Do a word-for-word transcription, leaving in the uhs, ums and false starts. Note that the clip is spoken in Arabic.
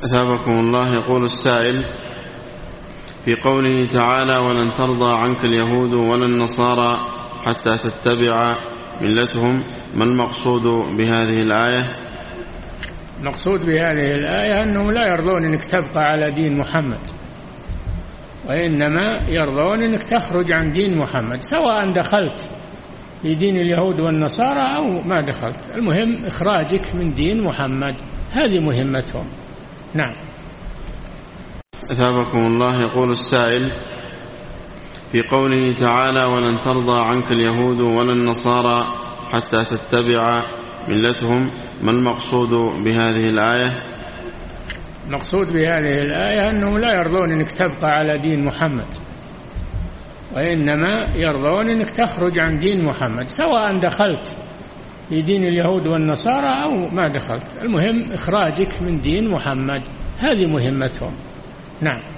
أثابكم الله. يقول السائل: في قوله تعالى: ولن ترضى عنك اليهود ولا النصارى حتى تتبع ملتهم، ما المقصود بهذه الآية؟ المقصود بهذه الآية أنهم لا يرضون أنك تبقى على دين محمد، وإنما يرضون أنك تخرج عن دين محمد، سواء دخلت في دين اليهود والنصارى أو ما دخلت، المهم إخراجك من دين محمد، هذه مهمتهم. نعم. أثابكم الله. يقول السائل: في قوله تعالى: ولن ترضى عنك اليهود ولا النصارى حتى تتبع ملتهم، ما المقصود بهذه الآية؟ المقصود بهذه الآية أنهم لا يرضون أنك تبقى على دين محمد، وإنما يرضون أنك تخرج عن دين محمد، سواء دخلت في دين اليهود والنصارى أو ما دخلت، المهم إخراجك من دين محمد، هذه مهمتهم. نعم.